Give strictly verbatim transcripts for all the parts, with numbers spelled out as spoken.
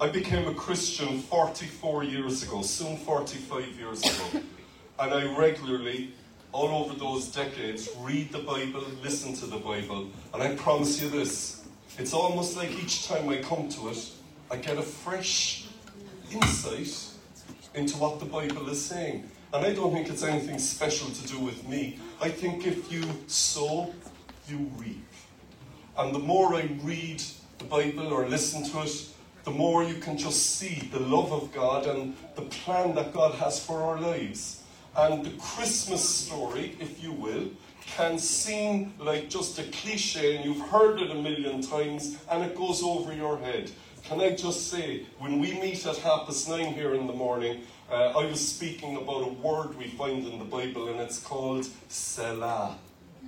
I became a Christian forty-four years ago, soon forty-five years ago. And I regularly, all over those decades, read the Bible, listen to the Bible. And I promise you this, it's almost like each time I come to it, I get a fresh insight into what the Bible is saying. And I don't think it's anything special to do with me. I think if you sow, you reap. And the more I read the Bible or listen to it, the more you can just see the love of God and the plan that God has for our lives. And the Christmas story, if you will, can seem like just a cliche and you've heard it a million times and it goes over your head. Can I just say, when we meet at half past nine here in the morning, uh, I was speaking about a word we find in the Bible and it's called Selah.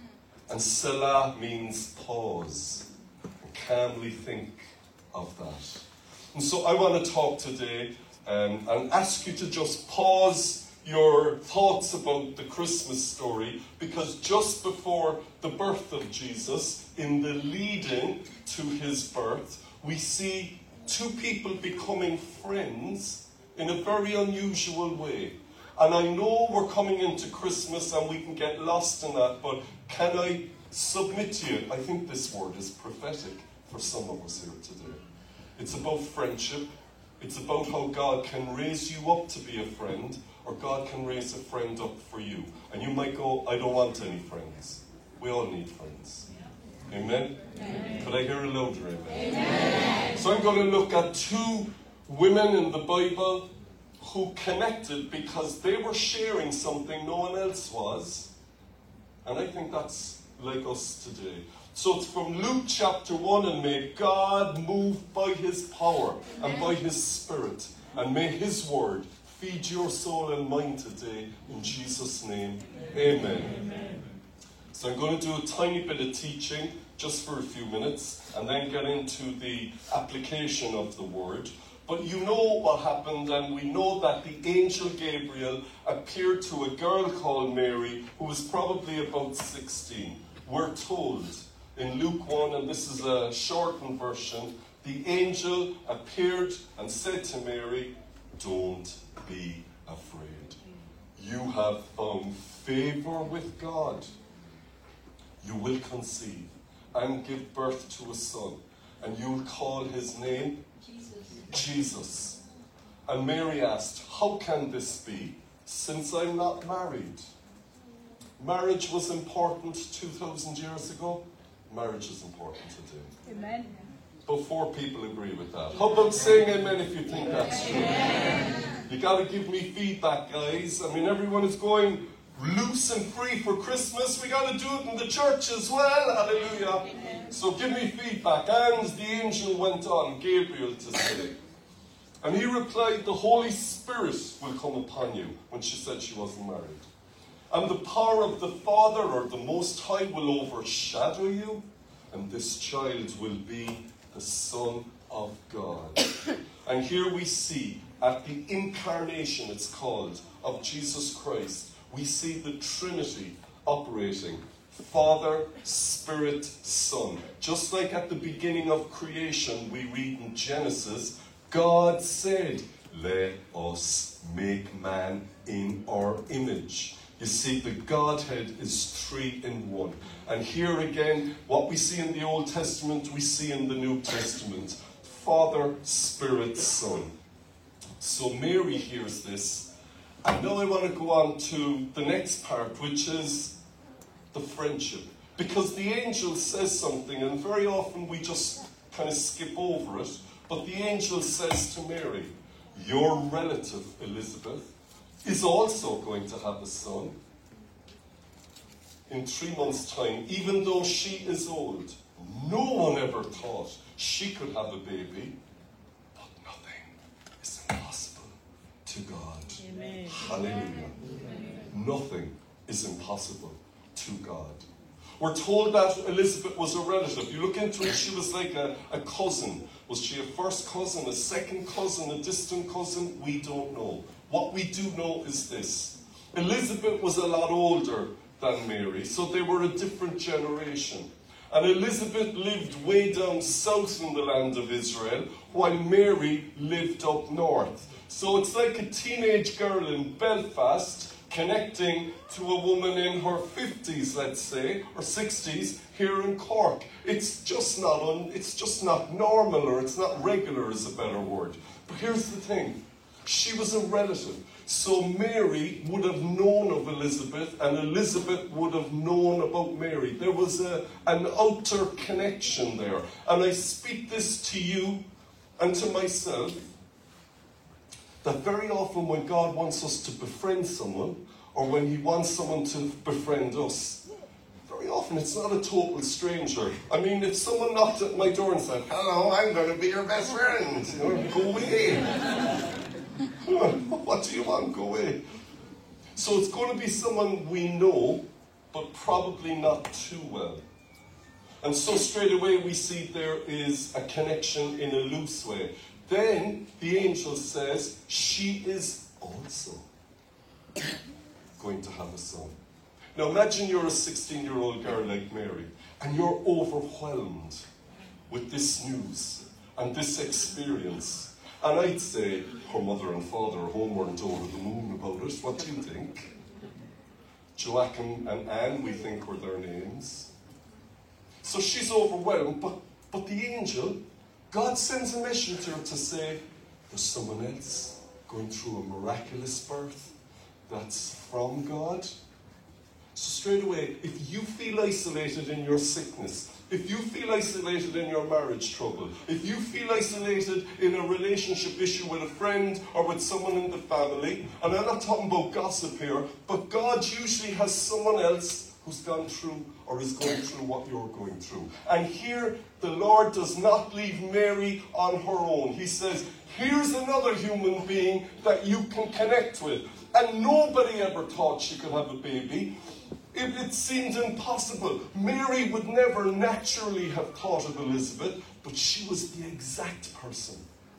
And Selah means pause. And calmly think of that. And so I want to talk today um, and ask you to just pause your thoughts about the Christmas story, because just before the birth of Jesus, in the lead-in to his birth, we see two people becoming friends in a very unusual way. And I know we're coming into Christmas and we can get lost in that, but can I submit to you, I think this word is prophetic for some of us here today. It's about friendship. It's about how God can raise you up to be a friend, or God can raise a friend up for you. And you might go, I don't want any friends. We all need friends. Amen? Amen. Could I hear a louder amen? Amen? So I'm going to look at two women in the Bible who connected because they were sharing something no one else was. And I think that's like us today. So it's from Luke chapter one, and may God move by his power and by his Spirit, and may his word feed your soul and mine today in Jesus' name. Amen. Amen. So I'm going to do a tiny bit of teaching just for a few minutes and then get into the application of the word. But you know what happened, and we know that the angel Gabriel appeared to a girl called Mary who was probably about sixteen. We're told in Luke one, and this is a shortened version, the angel appeared and said to Mary, don't be afraid. You have found favor with God. You will conceive and give birth to a son, and you will call his name Jesus. Jesus. And Mary asked, how can this be, since I'm not married? Marriage was important two thousand years ago. Marriage is important today. Amen. But four people agree with that. How about saying amen if you think that's true? Amen. You got to give me feedback, guys. I mean, everyone is going loose and free for Christmas. We got to do it in the church as well. Hallelujah. Amen. So give me feedback. And the angel went on, Gabriel, to say, and he replied, the Holy Spirit will come upon you, when she said she wasn't married. And the power of the Father, or the Most High, will overshadow you, and this child will be the Son of God. And here we see, at the incarnation, it's called, of Jesus Christ, we see the Trinity operating. Father, Spirit, Son. Just like at the beginning of creation, we read in Genesis, God said, let us make man in our image. You see, the Godhead is three in one. And here again, what we see in the Old Testament, we see in the New Testament. Father, Spirit, Son. So Mary hears this. And now I want to go on to the next part, which is the friendship. Because the angel says something, and very often we just kind of skip over it. But the angel says to Mary, your relative Elizabeth is also going to have a son in three months' time, even though she is old. No one ever thought she could have a baby, but nothing is impossible to God. Amen. Hallelujah. Amen. Nothing is impossible to God. We're told that Elizabeth was a relative. You look into it, she was like a, a cousin. Was she a first cousin, a second cousin, a distant cousin? We don't know. What we do know is this. Elizabeth was a lot older than Mary, so they were a different generation. And Elizabeth lived way down south in the land of Israel, while Mary lived up north. So it's like a teenage girl in Belfast connecting to a woman in her fifties, let's say, or sixties, here in Cork. It's just not un, it's just not normal, or it's not regular is a better word. But here's the thing. She was a relative. So Mary would have known of Elizabeth, and Elizabeth would have known about Mary. There was a, an outer connection there. And I speak this to you and to myself, that very often when God wants us to befriend someone, or when he wants someone to befriend us, very often it's not a total stranger. I mean, if someone knocked at my door and said, "Hello, I'm going to be your best friend," you know, go away. What do you want? Go away. So it's going to be someone we know, but probably not too well. And so straight away we see there is a connection in a loose way. Then the angel says, she is also going to have a son. Now imagine you're a sixteen-year-old girl like Mary, and you're overwhelmed with this news and this experience. And I'd say, her mother and father at home weren't over the moon about it. What do you think? Joachim and Anne, we think, were their names. So she's overwhelmed, but, but the angel, God sends a message to her to say, there's someone else going through a miraculous birth that's from God. So straight away, if you feel isolated in your sickness, if you feel isolated in your marriage trouble, if you feel isolated in a relationship issue with a friend or with someone in the family, and I'm not talking about gossip here, but God usually has someone else who's gone through or is going through what you're going through. And here, the Lord does not leave Mary on her own. He says, here's another human being that you can connect with. And nobody ever thought she could have a baby. It, it seemed impossible. Mary would never naturally have thought of Elizabeth, but she was the exact person,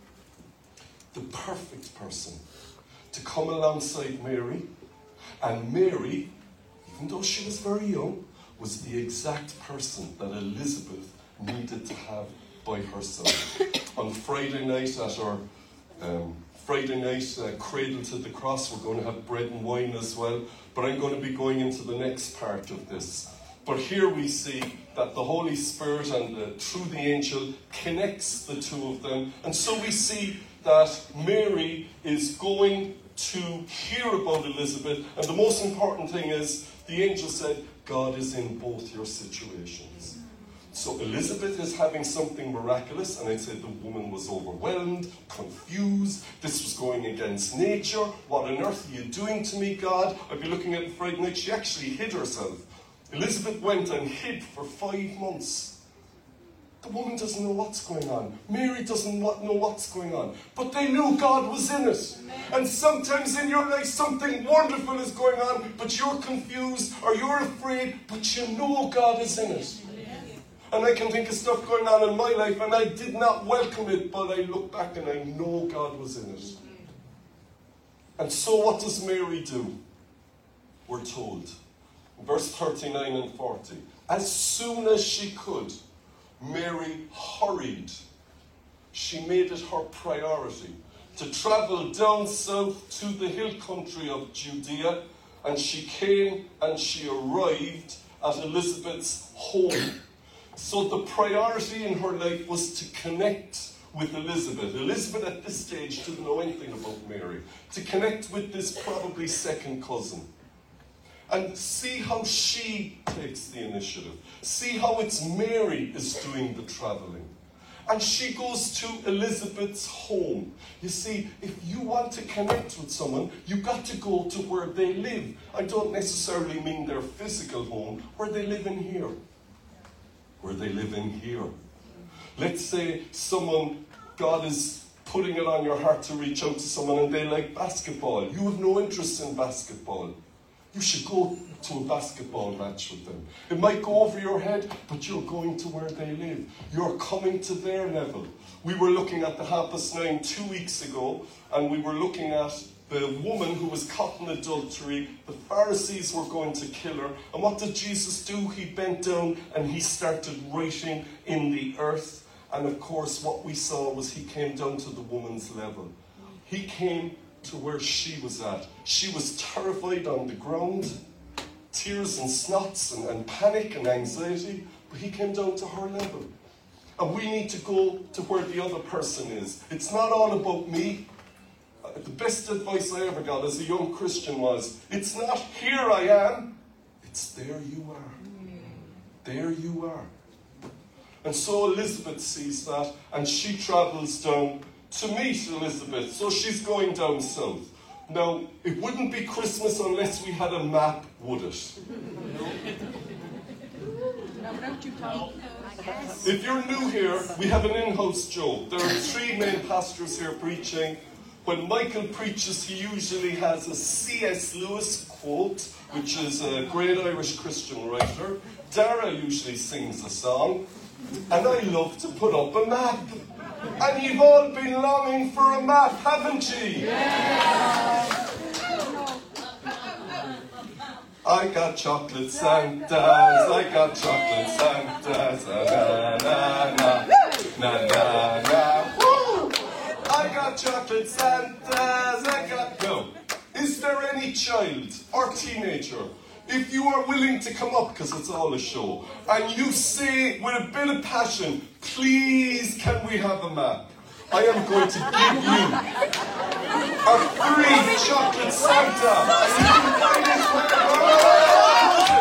the perfect person, to come alongside Mary. And Mary, even though she was very young, was the exact person that Elizabeth needed to have by her side. On Friday night at our um, Friday night uh, Cradle to the Cross, we're going to have bread and wine as well. But I'm going to be going into the next part of this. But here we see that the Holy Spirit and uh, through the angel connects the two of them. And so we see that Mary is going to hear about Elizabeth. And the most important thing is, the angel said, God is in both your situations. So Elizabeth is having something miraculous, and I said the woman was overwhelmed, confused. This was going against nature. What on earth are you doing to me, God? I'd be looking at the Friday night. She actually hid herself. Elizabeth went and hid for five months. The woman doesn't know what's going on. Mary doesn't know what's going on. But they knew God was in it. And sometimes in your life something wonderful is going on, but you're confused or you're afraid, but you know God is in it. And I can think of stuff going on in my life, and I did not welcome it, but I look back and I know God was in it. And so what does Mary do? We're told. Verse thirty-nine and forty. As soon as she could, Mary hurried. She made it her priority to travel down south to the hill country of Judea, and she came and she arrived at Elizabeth's home. So the priority in her life was to connect with Elizabeth. Elizabeth at this stage didn't know anything about Mary. To connect with this probably second cousin. And see how she takes the initiative. See how it's Mary is doing the travelling. And she goes to Elizabeth's home. You see, if you want to connect with someone, you've got to go to where they live. I don't necessarily mean their physical home, where they live in here. Where they live in here. Let's say someone, God is putting it on your heart to reach out to someone and they like basketball. You have no interest in basketball. You should go to a basketball match with them. It might go over your head, but you're going to where they live. You're coming to their level. We were looking at the Half Past Nine two weeks ago, and we were looking at the woman who was caught in adultery. The Pharisees were going to kill her. And what did Jesus do? He bent down and he started writing in the earth. And of course, what we saw was he came down to the woman's level. He came to where she was at. She was terrified on the ground, tears and snots and, and panic and anxiety, but he came down to her level. And we need to go to where the other person is. It's not all about me. Uh, the best advice I ever got as a young Christian was, it's not here I am, it's there you are. There you are. And so Elizabeth sees that, and she travels down to meet Elizabeth. So she's going down south. Now, it wouldn't be Christmas unless we had a map, would it? If you're new here, we have an in-house joke. There are three main pastors here preaching. When Michael preaches, he usually has a C S Lewis quote, which is a great Irish Christian writer. Dara usually sings a song. And I love to put up a map. And you've all been longing for a map, haven't you? Yeah. I got chocolate Santas, I got chocolate Santas, na na na, na na na, woo! I got chocolate Santas, I got... No. Is there any child or teenager, if you are willing to come up, because it's all a show, and you say with a bit of passion, please can we have a map? I am going to give you a free chocolate Santa. And you can find it wherever.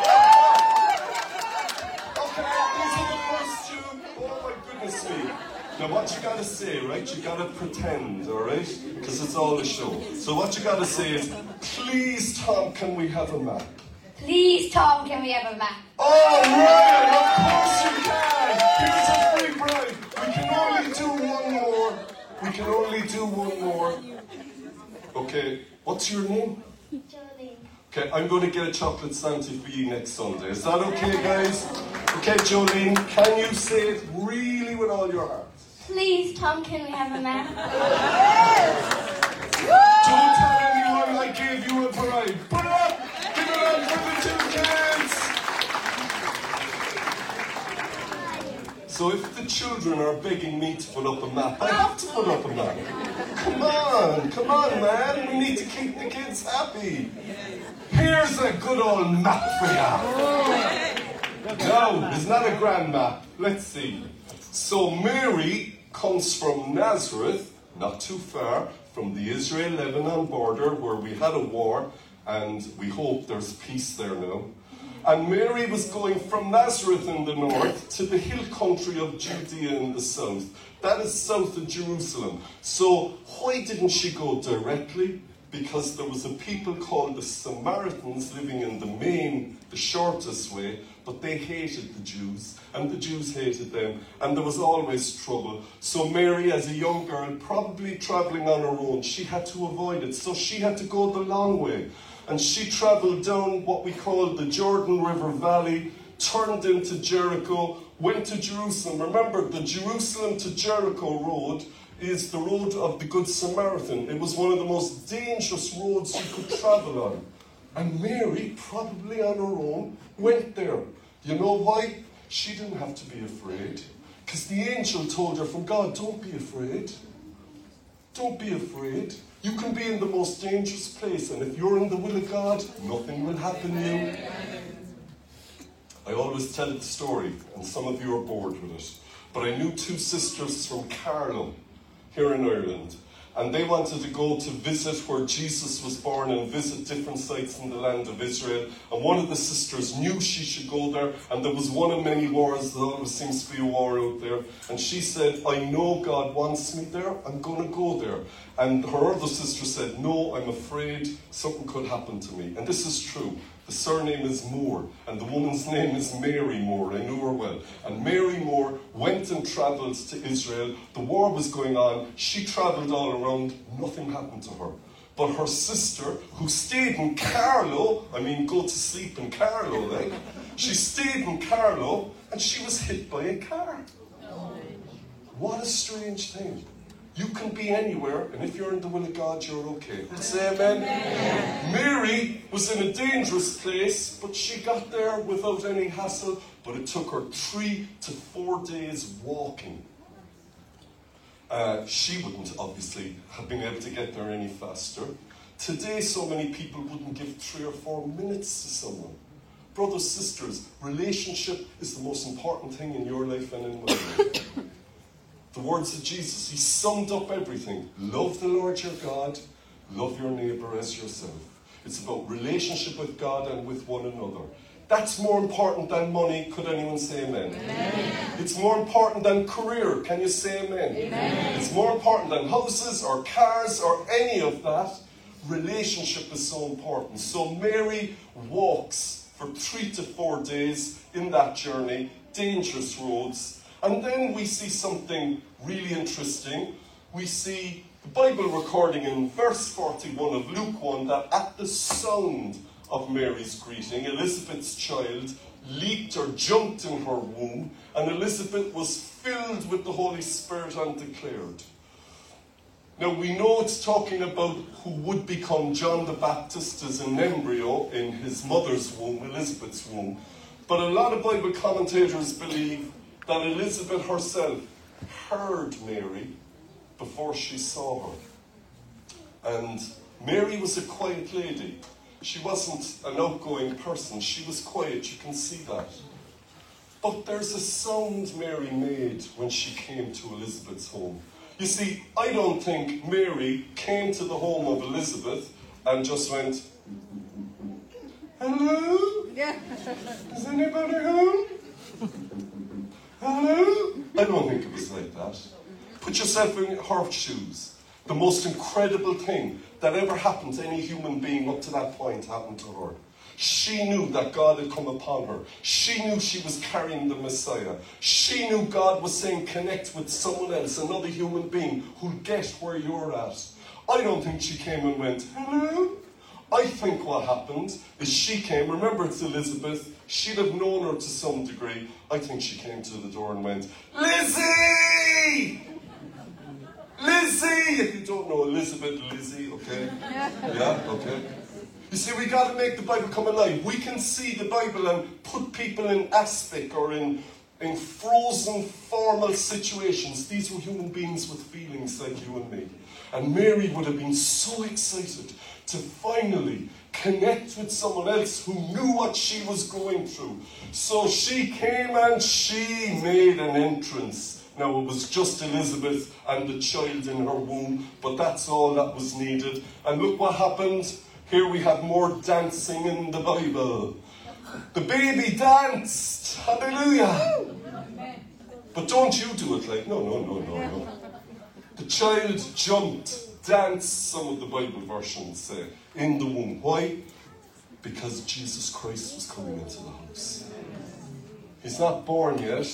Okay, these are the first two. Oh my goodness me. Now what you gotta say, right? You gotta pretend, alright? Because it's all a show. So what you gotta say is, please Tom, can we have a map? Please Tom, can we have a map? Oh Ryan, of course you can! Here's a free bribe. We can only do one more. We can only do one more. Okay, what's your name? Jolene. Okay, I'm going to get a chocolate Santa for you next Sunday. Is that okay, guys? Okay, Jolene, can you say it really with all your heart? Please Tom, can we have a map? Don't tell anyone I gave you a bribe. Put it up! Give it up for the two kids! So if the children are begging me to put up a map, I have to put up a map. Come on, come on, man. We need to keep the kids happy. Here's a good old map for you. No, it's not a grand map. Let's see. So Mary comes from Nazareth, not too far from the Israel-Lebanon border where we had a war, and we hope there's peace there now. And Mary was going from Nazareth in the north to the hill country of Judea in the south. That is south of Jerusalem. So why didn't she go directly? Because there was a people called the Samaritans living in the main, the shortest way, but they hated the Jews, and the Jews hated them, and there was always trouble. So Mary, as a young girl, probably travelling on her own, she had to avoid it. So she had to go the long way. And she travelled down what we call the Jordan River Valley, turned into Jericho, went to Jerusalem. Remember, the Jerusalem to Jericho road is the road of the Good Samaritan. It was one of the most dangerous roads you could travel on. And Mary, probably on her own, went there. You know why? She didn't have to be afraid. Because the angel told her from God, don't be afraid. Don't be afraid. You can be in the most dangerous place, and if you're in the will of God, nothing will happen to you. I always tell the story, and some of you are bored with it. But I knew two sisters from Carlow, here in Ireland, and they wanted to go to visit where Jesus was born and visit different sites in the land of Israel. And one of the sisters knew she should go there, and there was one of many wars. There always seems to be a war out there. And she said, I know God wants me there, I'm going to go there. And her other sister said, no, I'm afraid something could happen to me. And this is true. The surname is Moore, and the woman's name is Mary Moore. I knew her well. And Mary Moore went and travelled to Israel. The war was going on. She travelled all around. Nothing happened to her. But her sister, who stayed in Carlow, I mean, go to sleep in Carlow, like, she stayed in Carlow, and she was hit by a car. What a strange thing. You can be anywhere, and if you're in the will of God, you're okay. Say amen. Amen. Mary was in a dangerous place, but she got there without any hassle, but it took her three to four days walking. Uh, she wouldn't, obviously, have been able to get there any faster. Today, so many people wouldn't give three or four minutes to someone. Brothers, sisters, relationship is the most important thing in your life and in my life. The words of Jesus, he summed up everything. Love the Lord your God, love your neighbour as yourself. It's about relationship with God and with one another. That's more important than money. Could anyone say amen? Amen. It's more important than career. Can you say amen? Amen. It's more important than houses or cars or any of that. Relationship is so important. So Mary walks for three to four days in that journey, dangerous roads. And then we see something really interesting. We see the Bible recording in verse forty-one of Luke one that at the sound of Mary's greeting, Elizabeth's child leaped or jumped in her womb, and Elizabeth was filled with the Holy Spirit and declared. Now we know it's talking about who would become John the Baptist as an embryo in his mother's womb, Elizabeth's womb. But a lot of Bible commentators believe that Elizabeth herself heard Mary before she saw her. And Mary was a quiet lady. She wasn't an outgoing person. She was quiet, you can see that. But there's a sound Mary made when she came to Elizabeth's home. You see, I don't think Mary came to the home of Elizabeth and just went, "Hello? Yeah. Is anybody home? Hello?" I don't think it was like that. Put yourself in her shoes. The most incredible thing that ever happened to any human being up to that point happened to her. She knew that God had come upon her. She knew she was carrying the Messiah. She knew God was saying, connect with someone else, another human being who'll get where you're at. I don't think she came and went, "Hello?" I think what happened is she came, remember it's Elizabeth, she'd have known her to some degree. I think she came to the door and went, "Lizzie! Lizzie!" If you don't know Elizabeth, Lizzie, okay? Yeah, okay. You see, we got to make the Bible come alive. We can see the Bible and put people in aspic or in, in frozen, formal situations. These were human beings with feelings like you and me. And Mary would have been so excited to finally connect with someone else who knew what she was going through. So she came and she made an entrance. Now, it was just Elizabeth and the child in her womb, but that's all that was needed. And look what happened. Here we have more dancing in the Bible. The baby danced. Hallelujah. But don't you do it like, no, no, no, no, no. The child jumped, danced, some of the Bible versions say, in the womb. Why? Because Jesus Christ was coming into the house. He's not born yet.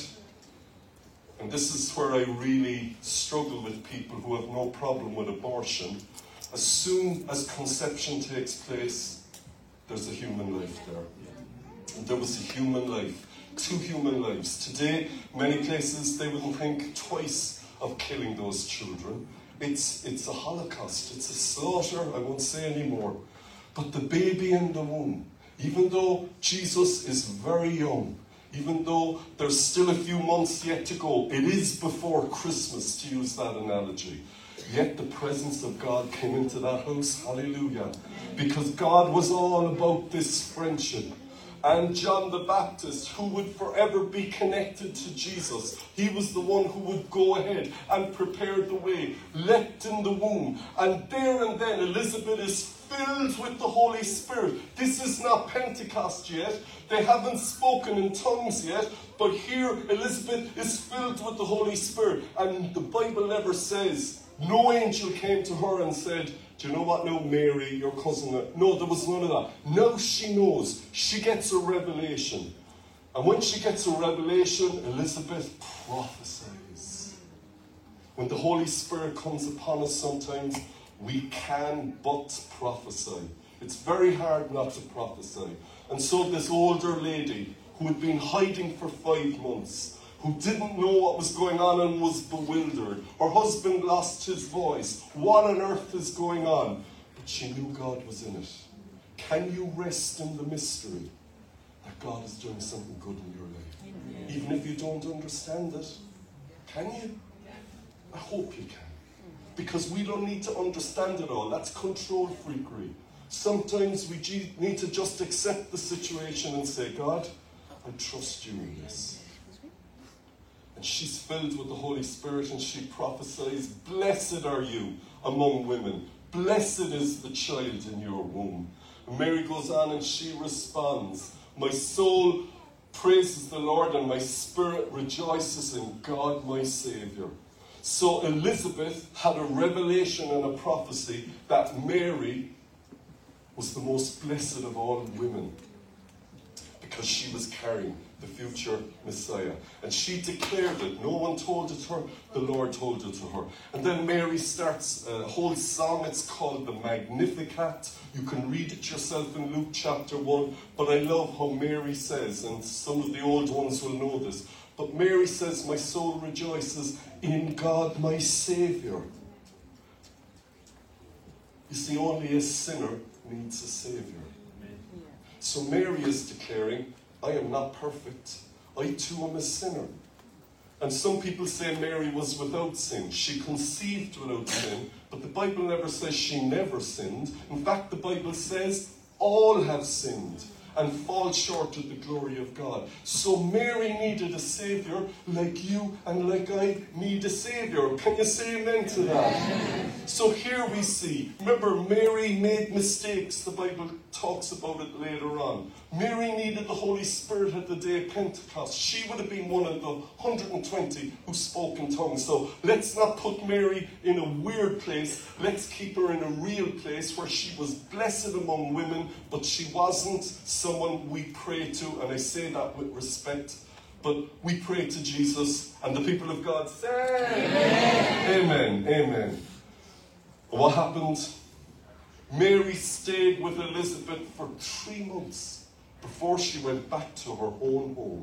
And this is where I really struggle with people who have no problem with abortion. As soon as conception takes place, there's a human life there. And there was a human life, two human lives. Today, many places, they wouldn't think twice of killing those children. It's, it's a holocaust, it's a slaughter, I won't say any more. But the baby in the womb, even though Jesus is very young, even though there's still a few months yet to go, it is before Christmas, to use that analogy. Yet the presence of God came into that house, hallelujah. Because God was all about this friendship. And John the Baptist, who would forever be connected to Jesus, he was the one who would go ahead and prepare the way, leapt in the womb. And there and then Elizabeth is filled with the Holy Spirit. This is not Pentecost yet. They haven't spoken in tongues yet. But here Elizabeth is filled with the Holy Spirit. And the Bible never says, no angel came to her and said, "Do you know what now, Mary, your cousin?" No, there was none of that. Now she knows. She gets a revelation. And when she gets a revelation, Elizabeth prophesies. When the Holy Spirit comes upon us sometimes, we can but prophesy. It's very hard not to prophesy. And so this older lady, who had been hiding for five months, who didn't know what was going on and was bewildered. Her husband lost his voice. What on earth is going on? But she knew God was in it. Can you rest in the mystery that God is doing something good in your life? Amen. Even if you don't understand it. Can you? I hope you can. Because we don't need to understand it all. That's control freakery. Sometimes we need to just accept the situation and say, God, I trust you in this. And she's filled with the Holy Spirit and she prophesies, blessed are you among women. Blessed is the child in your womb. And Mary goes on and she responds, my soul praises the Lord and my spirit rejoices in God my Saviour. So Elizabeth had a revelation and a prophecy that Mary was the most blessed of all women because she was carrying the future Messiah. And she declared it. No one told it to her. The Lord told it to her. And then Mary starts a whole song. It's called the Magnificat. You can read it yourself in Luke chapter one. But I love how Mary says, and some of the old ones will know this, but Mary says, my soul rejoices in God my Saviour. You see, only a sinner needs a Saviour. So Mary is declaring, I am not perfect. I too am a sinner. And some people say Mary was without sin. She conceived without sin. But the Bible never says she never sinned. In fact, the Bible says all have sinned and fall short of the glory of God. So Mary needed a Saviour like you and like I need a Saviour. Can you say amen to that? Amen. So here we see, remember Mary made mistakes. The Bible talks about it later on. Mary needed the Holy Spirit at the day of Pentecost. She would have been one of the one hundred twenty who spoke in tongues. So let's not put Mary in a weird place. Let's keep her in a real place where she was blessed among women, but she wasn't someone we pray to, and I say that with respect, but we pray to Jesus, and the people of God say, Amen. Amen. Amen. What happened? Mary stayed with Elizabeth for three months before she went back to her own home.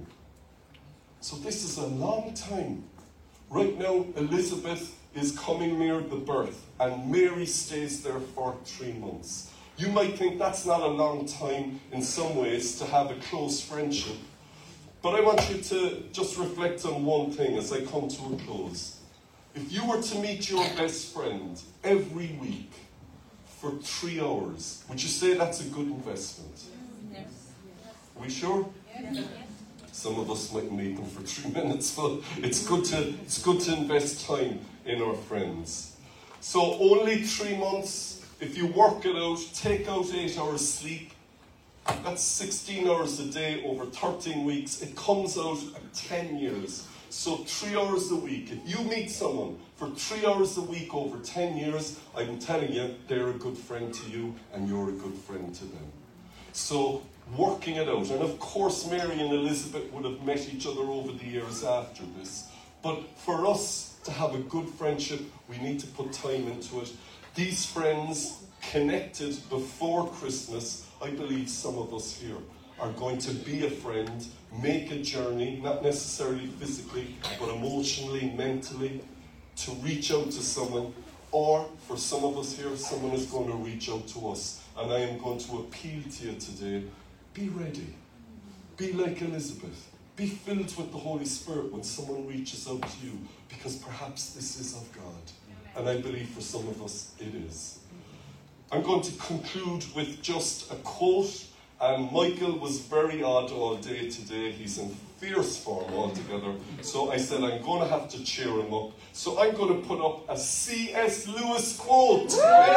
So this is a long time. Right now, Elizabeth is coming near the birth, and Mary stays there for three months. You might think that's not a long time in some ways to have a close friendship, but I want you to just reflect on one thing as I come to a close. If you were to meet your best friend every week for three hours, would you say that's a good investment? Yes. Are we sure? Yes. Some of us might meet them for three minutes, but it's good to it's good to invest time in our friends. So only three months. If you work it out, take out eight hours sleep. That's sixteen hours a day over thirteen weeks. It comes out at ten years. So three hours a week. If you meet someone for three hours a week over ten years, I'm telling you, they're a good friend to you and you're a good friend to them. So working it out. And of course, Mary and Elizabeth would have met each other over the years after this. But for us to have a good friendship, we need to put time into it. These friends connected before Christmas, I believe some of us here are going to be a friend, make a journey, not necessarily physically, but emotionally, mentally, to reach out to someone. Or for some of us here, someone is going to reach out to us. And I am going to appeal to you today, be ready. Be like Elizabeth. Be filled with the Holy Spirit when someone reaches out to you, because perhaps this is of God. And I believe for some of us it is. I'm going to conclude with just a quote. And Michael was very odd all day today. He's in fierce form altogether. So I said I'm going to have to cheer him up. So I'm going to put up a C S Lewis quote.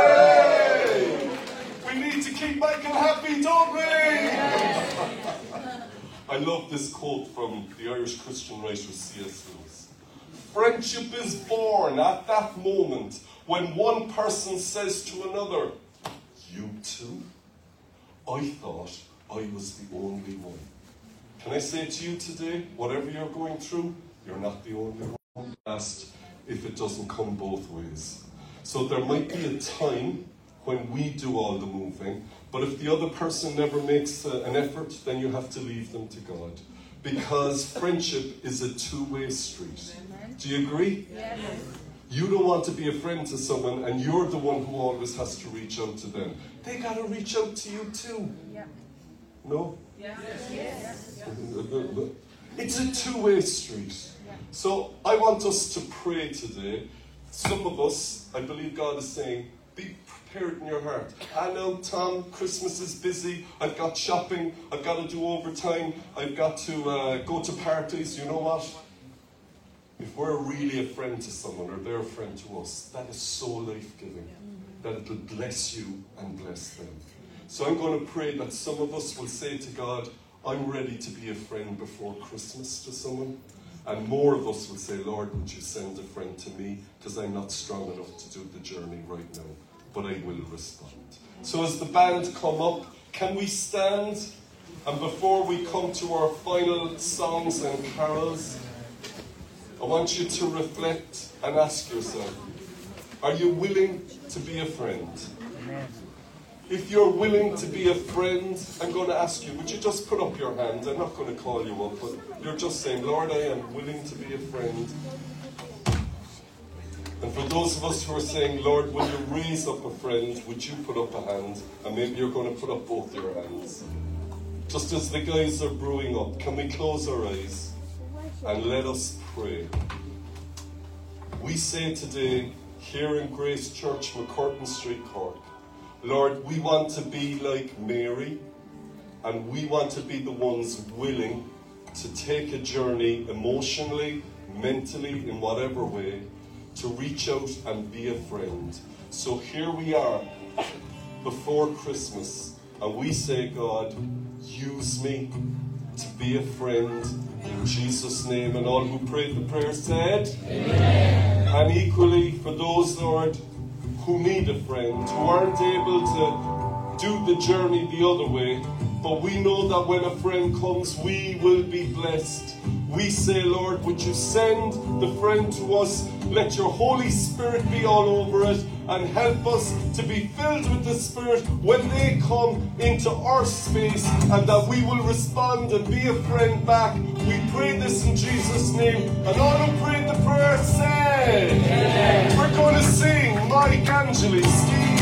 Yay! We need to keep Michael happy, don't we? I love this quote from the Irish Christian writer C S Lewis. Friendship is born at that moment when one person says to another, you too? I thought I was the only one. Can I say to you today, whatever you're going through, you're not the only one. Asked if it doesn't come both ways. So there might be a time when we do all the moving, but if the other person never makes uh, an effort, then you have to leave them to God. Because friendship is a two-way street. Do you agree? Yes. You don't want to be a friend to someone and you're the one who always has to reach out to them. They got to reach out to you too. Yeah. No? Yes. Yes. It's a two-way street. So I want us to pray today. Some of us, I believe God is saying, be prepared in your heart. I know, Tom, Christmas is busy. I've got shopping. I've got to do overtime. I've got to uh, go to parties. You know what? If we're really a friend to someone or they're a friend to us, that is so life-giving. That it'll bless you and bless them. So I'm going to pray that some of us will say to God, I'm ready to be a friend before Christmas to someone. And more of us will say, Lord, would you send a friend to me? Because I'm not strong enough to do the journey right now. But I will respond. So as the band come up, can we stand? And before we come to our final songs and carols, I want you to reflect and ask yourself, are you willing to be a friend? Amen. If you're willing to be a friend, I'm going to ask you, would you just put up your hand? I'm not going to call you up, but you're just saying, Lord, I am willing to be a friend. And for those of us who are saying, Lord, will you raise up a friend, would you put up a hand? And maybe you're going to put up both your hands. Just as the guys are brewing up, can we close our eyes and let us pray? We say today, here in Grace Church, McCurtain Street, Cork, Lord, we want to be like Mary, and we want to be the ones willing to take a journey emotionally, mentally, in whatever way, to reach out and be a friend. So here we are, before Christmas, and we say, God, use me to be a friend in Jesus' name. And all who prayed the prayer said, Amen. And equally for those, Lord, who need a friend, who aren't able to do the journey the other way, but we know that when a friend comes, we will be blessed. We say, Lord, would you send the friend to us? Let your Holy Spirit be all over it and help us to be filled with the Spirit when they come into our space, and that we will respond and be a friend back. We pray this in Jesus' name. And all who prayed the prayer say, Amen. We're going to sing Mike Angeli, Steve.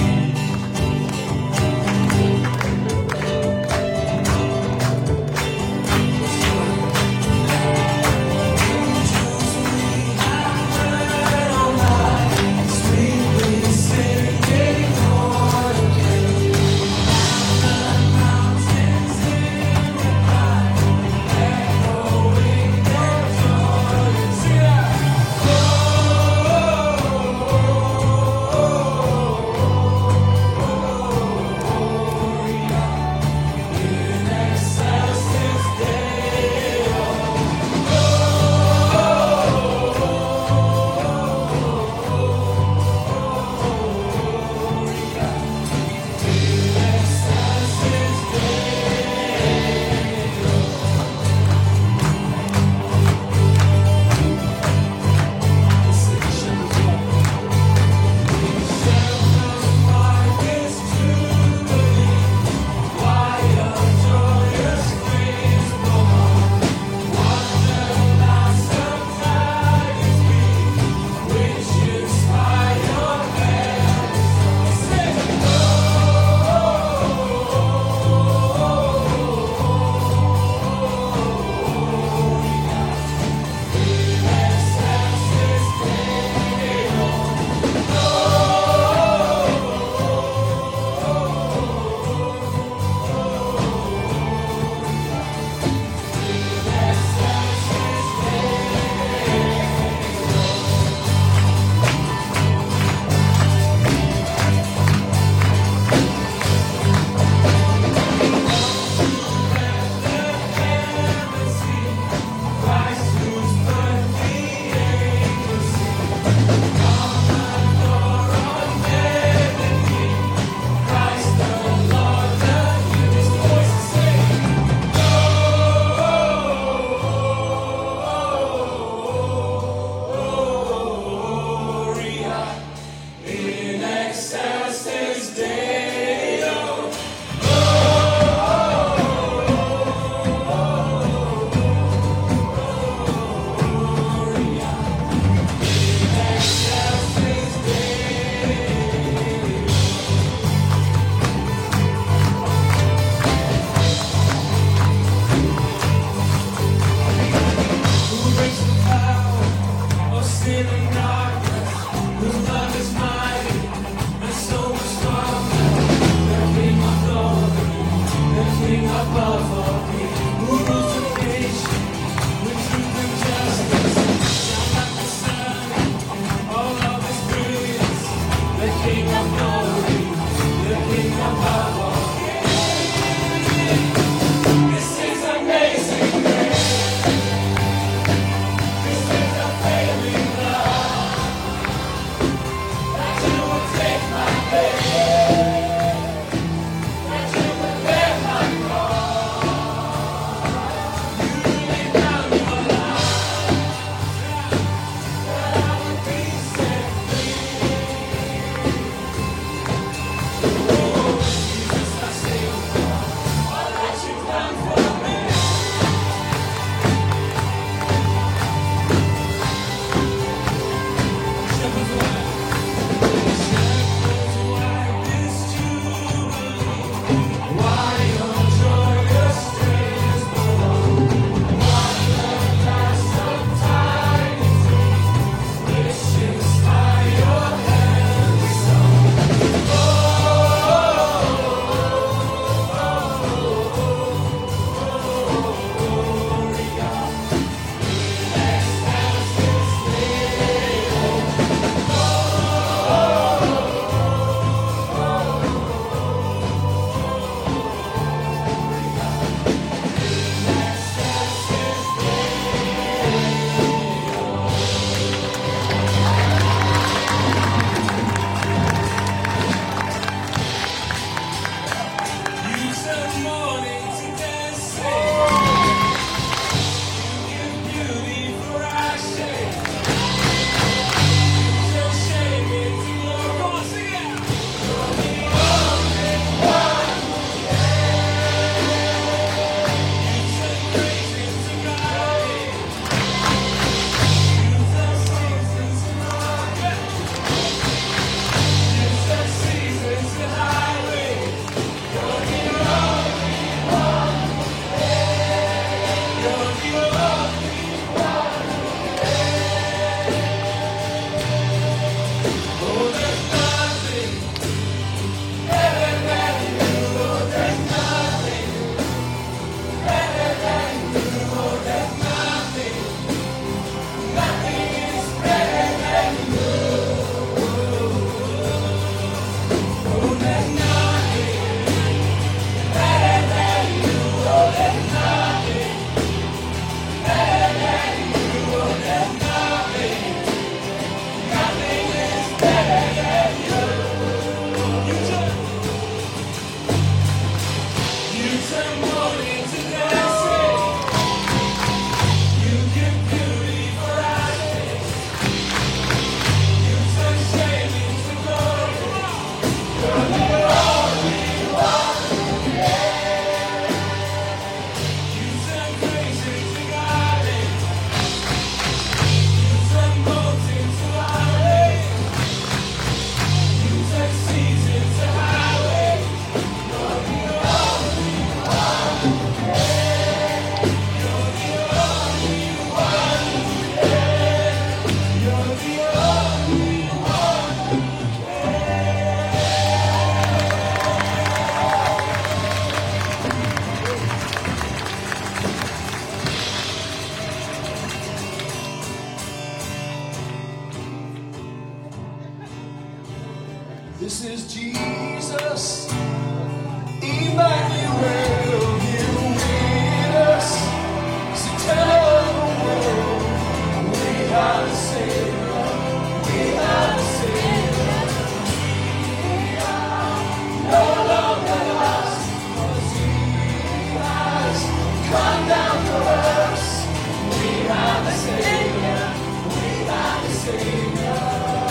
This is Jesus, Emmanuel, here with us. So tell the world we have a Savior, we have a Savior. We are no longer lost, 'cause He has come down for us. We have a Savior, we have a Savior.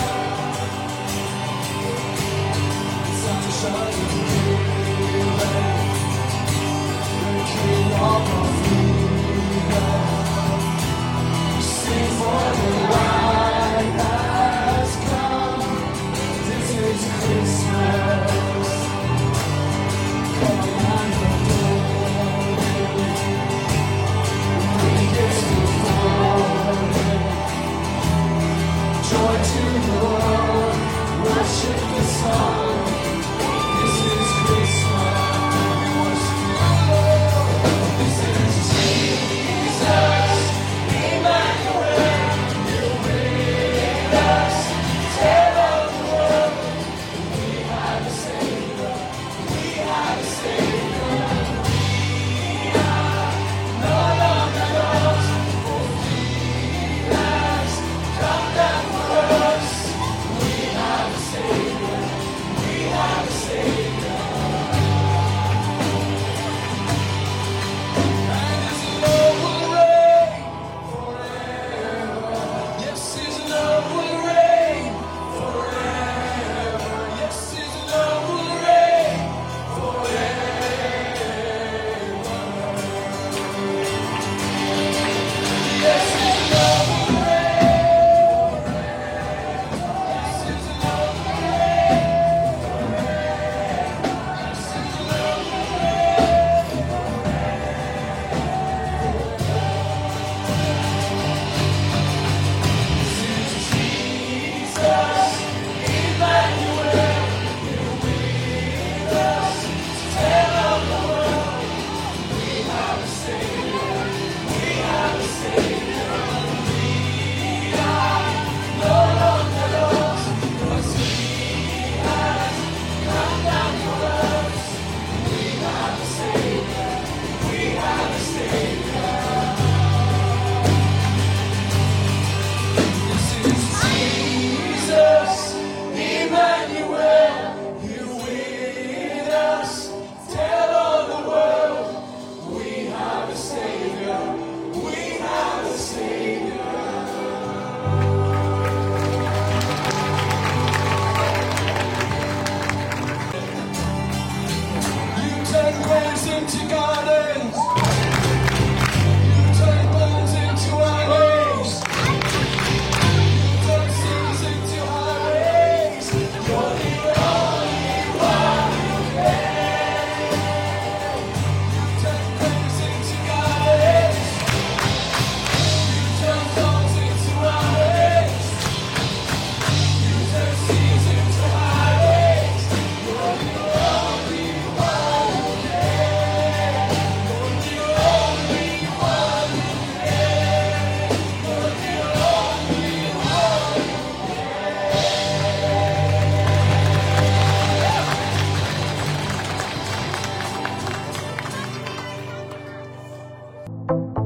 Worship the song. This is Christmas. This is Jesus, Emmanuel. You're with us. Tell all the world we have a Savior. We have a Savior. We are no longer lost. For He has come down for us. We have a Savior. We have a Savior. And His love will reign forever. Yes, His love will reign forever. Yes, His love will reign forever. Yes, His love will reign forever. Yes, His love will reign forever. Yes, His love will Jesus, Emmanuel, you're with us. Tell all the world we have a Savior. We have a Savior. We are no longer lost, 'cause He has come down for us. We have a Savior. We have a Savior. This is Jesus, Emmanuel, here with us. Tell all the world we have a Savior. We have a Savior. You turn graves into gardens. You turn bones into highways. You turn seas into highways. You're the only one who can. You turn graves into gardens. You turn bones into highways. You turn seas into highways. You're the only one who can. You're the only one who can. You're the only one who can.